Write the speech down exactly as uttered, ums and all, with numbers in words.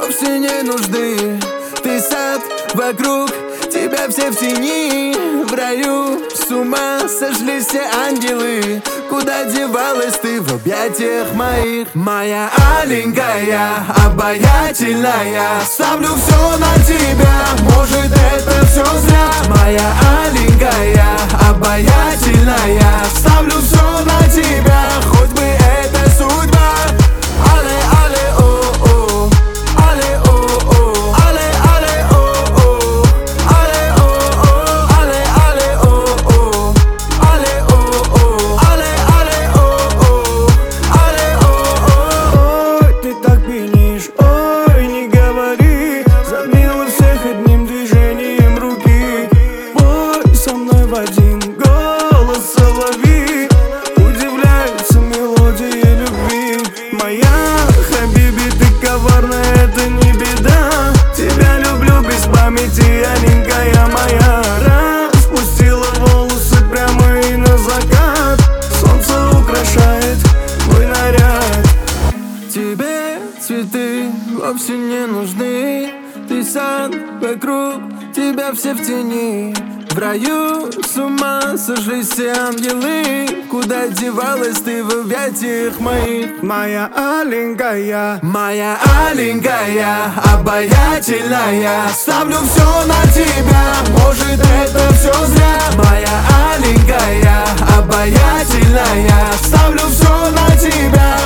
вовсе не нужны. Ты сад вокруг, тебя все в тени. В раю с ума сошли все ангелы. Куда девалась ты в объятиях моих? Моя аленькая, обаятельная, ставлю все на тебя, может это все зря. Моя аленькая, обаятельная, ставлю все на тебя, хоть бы это судьба. Але, але, о, о, але, о, о, але, але, о, о, але, о, о, але, але, о, о, але, о, о, але, але, о, о, але, о, о. Ой, ты так пьянишь, ой, не говори, затмила всех одним движением руки. Пой со мной в один голос соловьи, удивляются мелодии любви. Моя хабиби, ты коварная, это не беда. Тебя люблю без памяти, аленькая моя. Распустила волосы прямо и на закат, солнце украшает мой наряд. Тебе цветы вовсе не нужны. Ты сад вокруг, тебя все в тени. В раю с ума сошли все ангелы. Куда девалась ты в объятиях моих? Моя аленькая, моя аленькая, обаятельная, ставлю все на тебя, может это все зря. Моя аленькая, обаятельная, ставлю все на тебя,